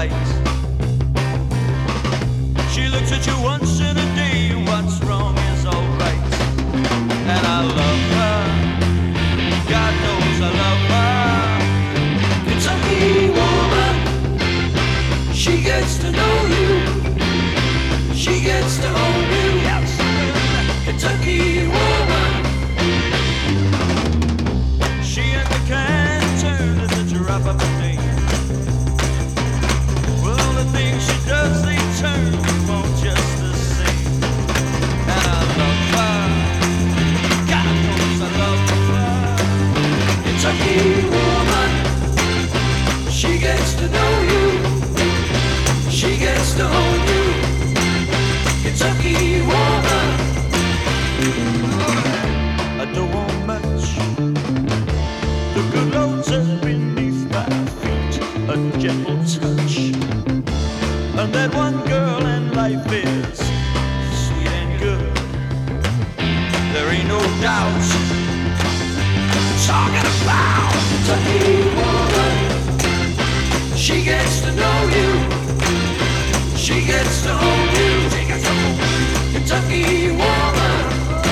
right. She looks at you once in a day, what's wrong is alright. And I love her, God knows I love her. Kentucky woman, she gets to know you, she gets to own you. Kentucky woman, she and the can turn at the drop of a name. Well, the things she does, they turn you on just the same. And I love her, God knows I love her. Kentucky woman, she gets to know you, she gets to own you. Kentucky woman, I don't want much. The good Lord's are beneath my feet, a gentle touch. And that one girl and life is sweet and good. There ain't no doubt. Talking about Kentucky woman, she gets to know you, she gets to own you. Kentucky woman.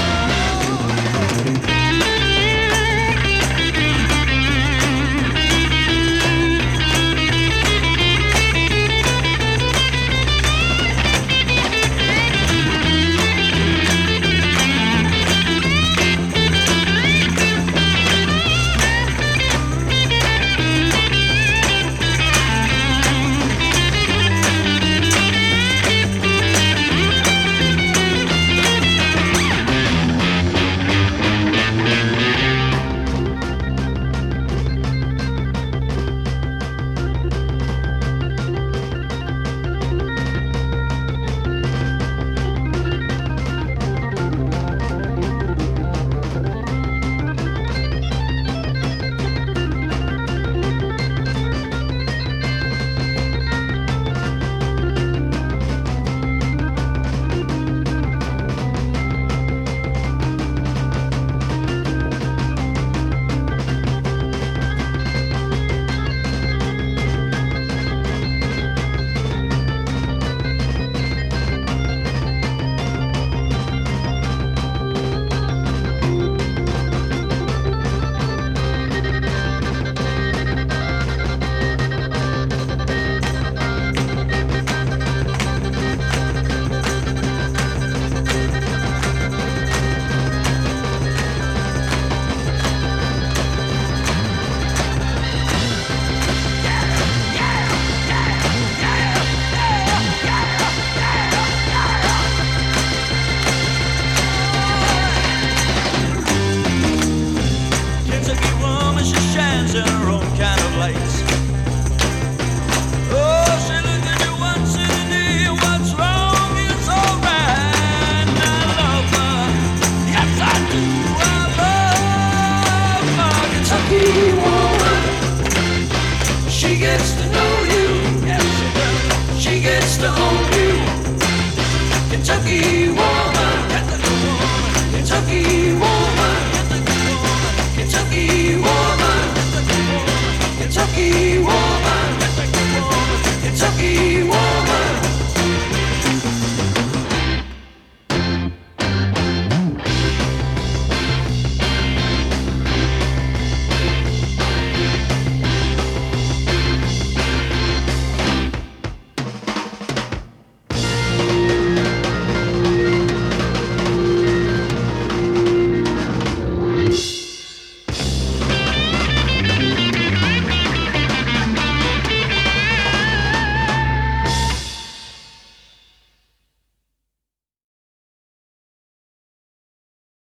In her own kind of lights. Oh, she looked at you once in a day, what's wrong is alright. I love her, yes I do, I love her. Kentucky woman, she gets to know you, yes she does, she gets to own you. Kentucky woman.